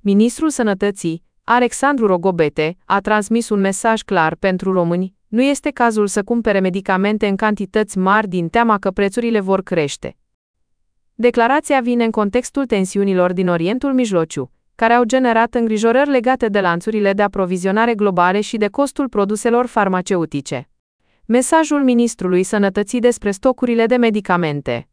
Ministrul Sănătății, Alexandru Rogobete, a transmis un mesaj clar pentru români: nu este cazul să cumpere medicamente în cantități mari din teama că prețurile vor crește. Declarația vine în contextul tensiunilor din Orientul Mijlociu, care au generat îngrijorări legate de lanțurile de aprovizionare globale și de costul produselor farmaceutice. Mesajul Ministrului Sănătății despre stocurile de medicamente.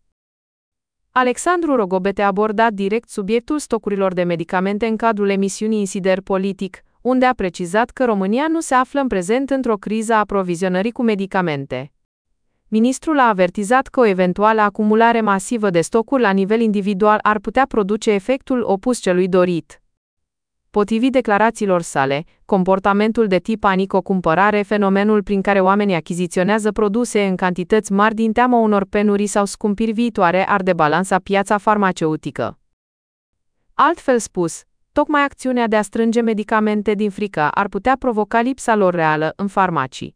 Alexandru Rogobete a abordat direct subiectul stocurilor de medicamente în cadrul emisiunii Insider Politic, unde a precizat că România nu se află în prezent într-o criză a aprovizionării cu medicamente. Ministrul a avertizat că o eventuală acumulare masivă de stocuri la nivel individual ar putea produce efectul opus celui dorit. Potrivit declarațiilor sale, comportamentul de tip panico-cumpărare, fenomenul prin care oamenii achiziționează produse în cantități mari din teama unor penurii sau scumpiri viitoare, ar debalansa piața farmaceutică. Altfel spus, tocmai acțiunea de a strânge medicamente din frică ar putea provoca lipsa lor reală în farmacii.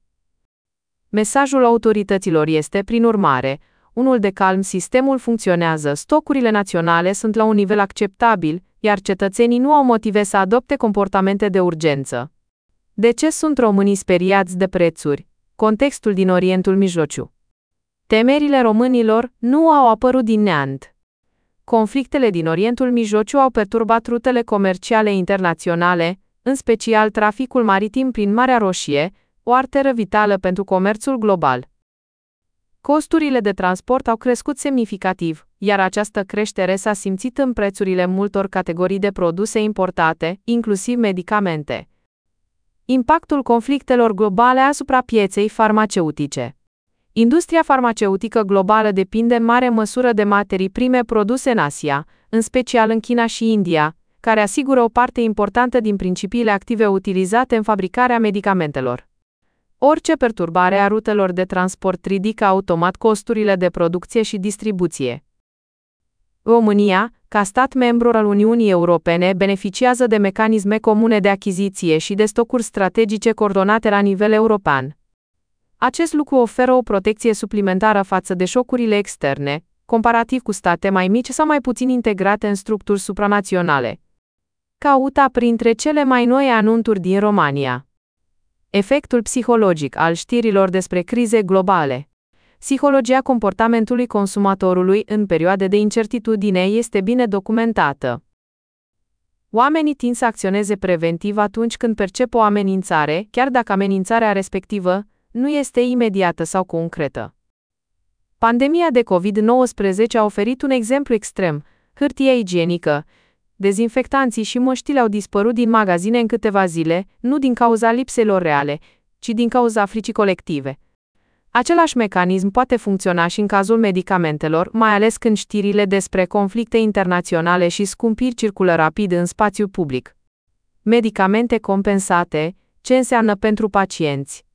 Mesajul autorităților este, prin urmare, unul de calm: sistemul funcționează, stocurile naționale sunt la un nivel acceptabil, iar cetățenii nu au motive să adopte comportamente de urgență. De ce sunt românii speriați de prețuri? Contextul din Orientul Mijlociu. Temerile românilor nu au apărut din neant. Conflictele din Orientul Mijlociu au perturbat rutele comerciale internaționale, în special traficul maritim prin Marea Roșie, o arteră vitală pentru comerțul global. Costurile de transport au crescut semnificativ, iar această creștere s-a simțit în prețurile multor categorii de produse importate, inclusiv medicamente. Impactul conflictelor globale asupra pieței farmaceutice. Industria farmaceutică globală depinde în mare măsură de materii prime produse în Asia, în special în China și India, care asigură o parte importantă din principiile active utilizate în fabricarea medicamentelor. Orice perturbare a rutelor de transport ridică automat costurile de producție și distribuție. România, ca stat membru al Uniunii Europene, beneficiază de mecanisme comune de achiziție și de stocuri strategice coordonate la nivel european. Acest lucru oferă o protecție suplimentară față de șocurile externe, comparativ cu state mai mici sau mai puțin integrate în structuri supranaționale. Caută printre cele mai noi anunțuri din România. Efectul psihologic al știrilor despre crize globale. Psihologia comportamentului consumatorului în perioade de incertitudine este bine documentată. Oamenii tind să acționeze preventiv atunci când percep o amenințare, chiar dacă amenințarea respectivă nu este imediată sau concretă. Pandemia de COVID-19 a oferit un exemplu extrem: hârtia igienică, dezinfectanții și măștile au dispărut din magazine în câteva zile, nu din cauza lipselor reale, ci din cauza fricii colective. Același mecanism poate funcționa și în cazul medicamentelor, mai ales când știrile despre conflicte internaționale și scumpiri circulă rapid în spațiul public. Medicamente compensate, ce înseamnă pentru pacienți?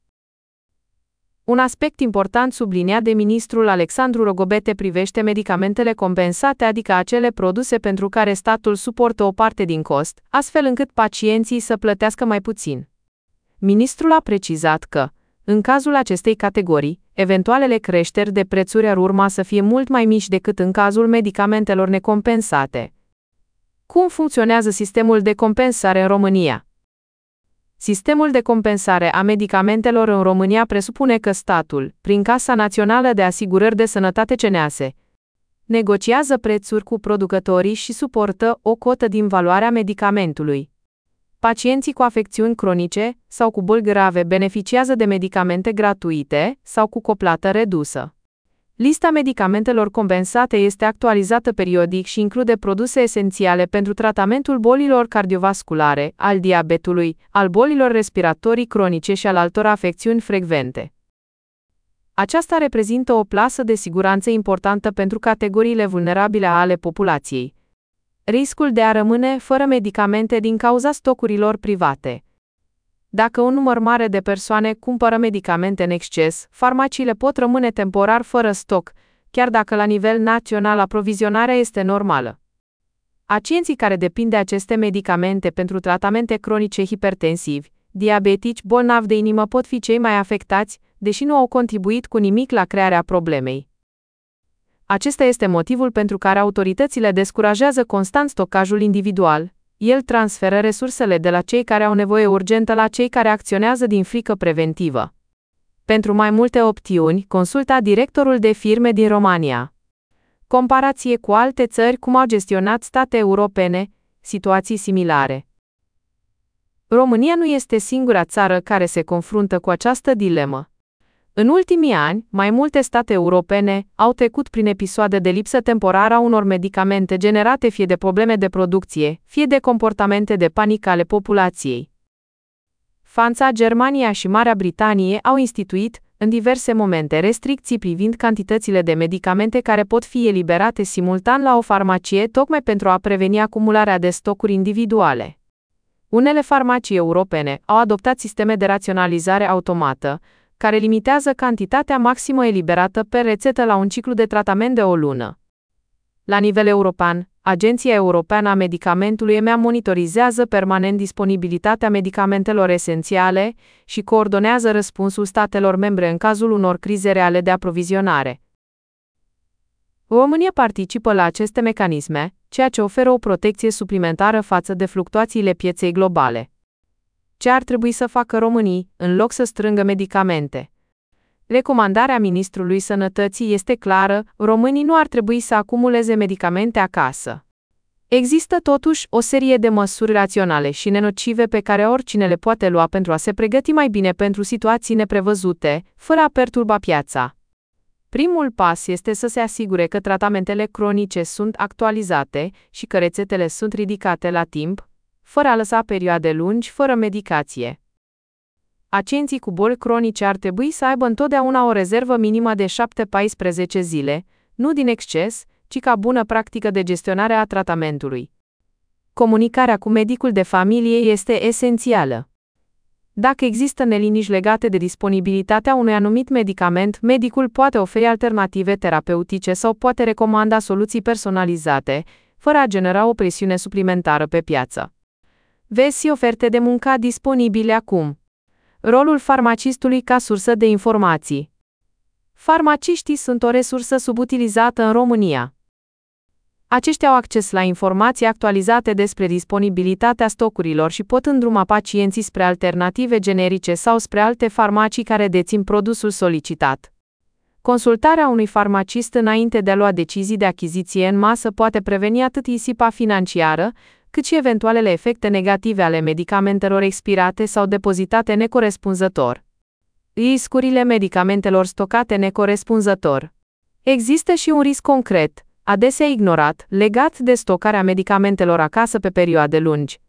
Un aspect important subliniat de ministrul Alexandru Rogobete privește medicamentele compensate, adică acele produse pentru care statul suportă o parte din cost, astfel încât pacienții să plătească mai puțin. Ministrul a precizat că, în cazul acestei categorii, eventualele creșteri de prețuri ar urma să fie mult mai mici decât în cazul medicamentelor necompensate. Cum funcționează sistemul de compensare în România? Sistemul de compensare a medicamentelor în România presupune că statul, prin Casa Națională de Asigurări de Sănătate CNAS, negociază prețuri cu producătorii și suportă o cotă din valoarea medicamentului. Pacienții cu afecțiuni cronice sau cu boli grave beneficiază de medicamente gratuite sau cu coplată redusă. Lista medicamentelor compensate este actualizată periodic și include produse esențiale pentru tratamentul bolilor cardiovasculare, al diabetului, al bolilor respiratorii cronice și al altor afecțiuni frecvente. Aceasta reprezintă o plasă de siguranță importantă pentru categoriile vulnerabile ale populației. Riscul de a rămâne fără medicamente din cauza stocurilor private. Dacă un număr mare de persoane cumpără medicamente în exces, farmaciile pot rămâne temporar fără stoc, chiar dacă la nivel național aprovizionarea este normală. Pacienții care depind de aceste medicamente pentru tratamente cronice hipertensivi, diabetici, bolnavi de inimă pot fi cei mai afectați, deși nu au contribuit cu nimic la crearea problemei. Acesta este motivul pentru care autoritățile descurajează constant stocajul individual, El transferă resursele de la cei care au nevoie urgentă la cei care acționează din frică preventivă. Pentru mai multe opțiuni, consulta directorul de firme din România. Comparație cu alte țări cum au gestionat state europene situații similare. România nu este singura țară care se confruntă cu această dilemă. În ultimii ani, mai multe state europene au trecut prin episoade de lipsă temporară a unor medicamente generate fie de probleme de producție, fie de comportamente de panică ale populației. Franța, Germania și Marea Britanie au instituit, în diverse momente, restricții privind cantitățile de medicamente care pot fi eliberate simultan la o farmacie tocmai pentru a preveni acumularea de stocuri individuale. Unele farmacii europene au adoptat sisteme de raționalizare automată, care limitează cantitatea maximă eliberată pe rețetă la un ciclu de tratament de o lună. La nivel european, Agenția Europeană a Medicamentului EMEA monitorizează permanent disponibilitatea medicamentelor esențiale și coordonează răspunsul statelor membre în cazul unor crize reale de aprovizionare. România participă la aceste mecanisme, ceea ce oferă o protecție suplimentară față de fluctuațiile pieței globale. Ce ar trebui să facă românii, în loc să strângă medicamente? Recomandarea Ministrului Sănătății este clară: românii nu ar trebui să acumuleze medicamente acasă. Există totuși o serie de măsuri raționale și nenocive pe care oricine le poate lua pentru a se pregăti mai bine pentru situații neprevăzute, fără a perturba piața. Primul pas este să se asigure că tratamentele cronice sunt actualizate și că rețetele sunt ridicate la timp, fără a lăsa perioade lungi fără medicație. Pacienții cu boli cronice ar trebui să aibă întotdeauna o rezervă minimă de 7-14 zile, nu din exces, ci ca bună practică de gestionare a tratamentului. Comunicarea cu medicul de familie este esențială. Dacă există neliniști legate de disponibilitatea unui anumit medicament, medicul poate oferi alternative terapeutice sau poate recomanda soluții personalizate, fără a genera o presiune suplimentară pe piață. Vezi oferte de muncă disponibile acum. Rolul farmacistului ca sursă de informații. Farmaciștii sunt o resursă subutilizată în România. Aceștia au acces la informații actualizate despre disponibilitatea stocurilor și pot îndruma pacienții spre alternative generice sau spre alte farmacii care dețin produsul solicitat. Consultarea unui farmacist înainte de a lua decizii de achiziție în masă poate preveni atât risipa financiară, cât și eventualele efecte negative ale medicamentelor expirate sau depozitate necorespunzător. Riscurile medicamentelor stocate necorespunzător. Există și un risc concret, adesea ignorat, legat de stocarea medicamentelor acasă pe perioade lungi.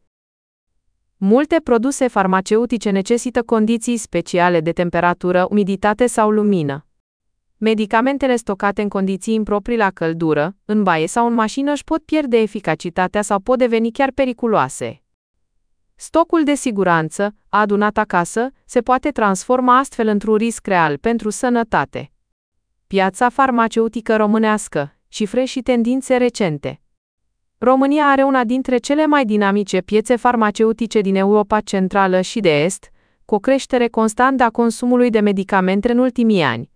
Multe produse farmaceutice necesită condiții speciale de temperatură, umiditate sau lumină. Medicamentele stocate în condiții improprii la căldură, în baie sau în mașină își pot pierde eficacitatea sau pot deveni chiar periculoase. Stocul de siguranță, adunat acasă, se poate transforma astfel într-un risc real pentru sănătate. Piața farmaceutică românească, cifre și tendințe recente. România are una dintre cele mai dinamice piețe farmaceutice din Europa Centrală și de Est, cu o creștere constantă a consumului de medicamente în ultimii ani.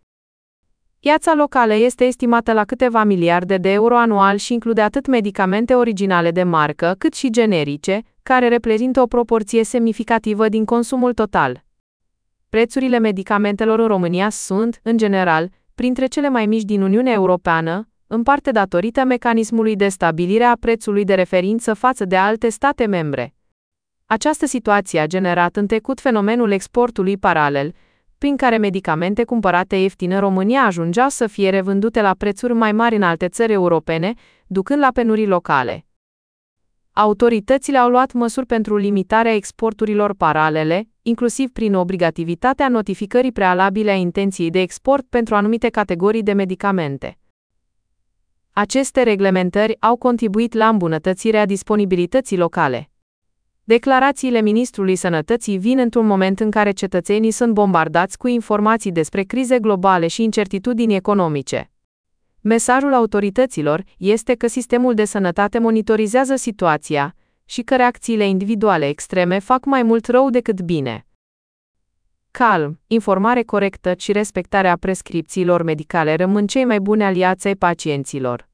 Piața locală este estimată la câteva miliarde de euro anual și include atât medicamente originale de marcă, cât și generice, care reprezintă o proporție semnificativă din consumul total. Prețurile medicamentelor în România sunt, în general, printre cele mai mici din Uniunea Europeană, în parte datorită mecanismului de stabilire a prețului de referință față de alte state membre. Această situație a generat în trecut fenomenul exportului paralel, prin care medicamente cumpărate ieftin în România ajungeau să fie revândute la prețuri mai mari în alte țări europene, ducând la penurii locale. Autoritățile au luat măsuri pentru limitarea exporturilor paralele, inclusiv prin obligativitatea notificării prealabile a intenției de export pentru anumite categorii de medicamente. Aceste reglementări au contribuit la îmbunătățirea disponibilității locale. Declarațiile Ministrului Sănătății vin într-un moment în care cetățenii sunt bombardați cu informații despre crize globale și incertitudini economice. Mesajul autorităților este că sistemul de sănătate monitorizează situația și că reacțiile individuale extreme fac mai mult rău decât bine. Calm, informare corectă și respectarea prescripțiilor medicale rămân cei mai buni aliați ai pacienților.